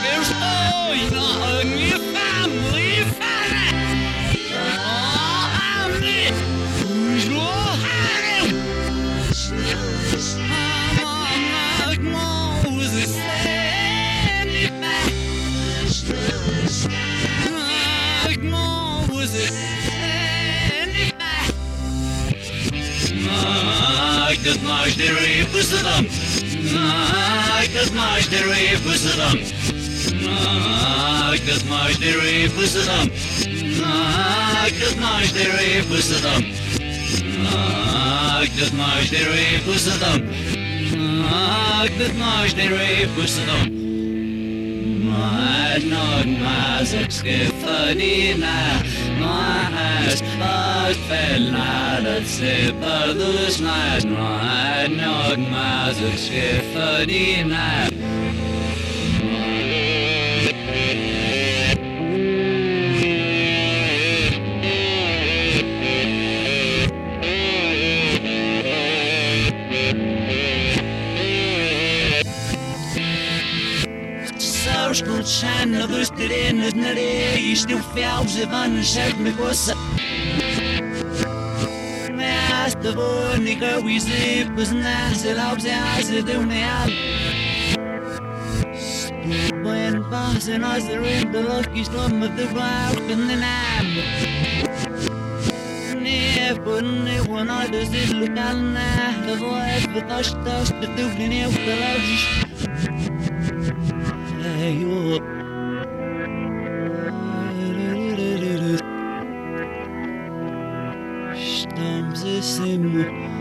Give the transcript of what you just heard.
There's always a new family family. Who's your harem? Like Moses said it back. Like Moses said it back. Kız maçları fısıdım. Kız maçları fısıdım. Kız maçları fısıdım. Kız maçları fısıdım. Kız maçları fısıdım. Kız maçları fısıdım. Nog mazak skifadina. Mas fällt se pardus nas. Nog mazak skifadina. Skjutsen rustet indet när det är stor fjällse vann kärrt med kossa. Nästa vår ni går i slipus näsel av sig alltså du med all. På en basen har sig rymd och lucky slum of the rock and the nam. Ner på den nivån har det sitt lokalna. Det var ett för törst det tog din efter you Stamps sim